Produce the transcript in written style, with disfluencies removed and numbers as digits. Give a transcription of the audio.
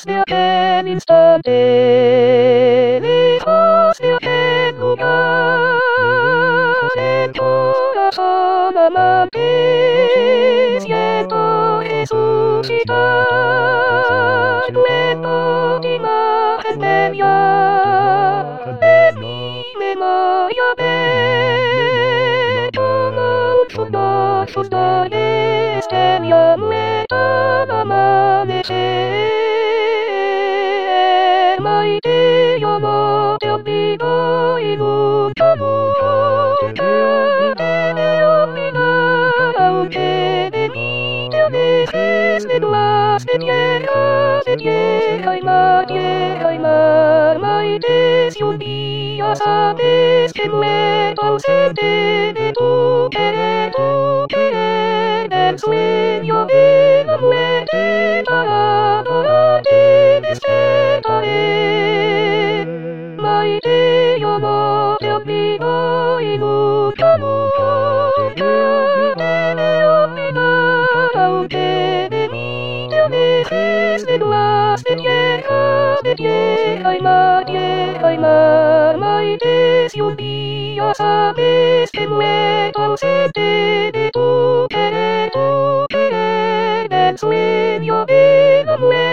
still can instante, lejos still can lugar, en corazón amante, siento resucitar, dueto de imagen media, en mi memoria ve, como un furor sus dones tenía muerta amanecer, maite yo no te olvido y nunca, nunca te de olvidar, aunque de mí te alejes de más de tierra y mar, maite, si un día sabes que muerto ausente de tu querer, del sueño de la muerte para adorarte despertaré. Maite, yo no te olvido y nunca, nunca te de olvidar, aunque de mí te alejes de más de tierra y mar, maite, si un día sabes que muerto ausente de tu querer, del sueño de la muerte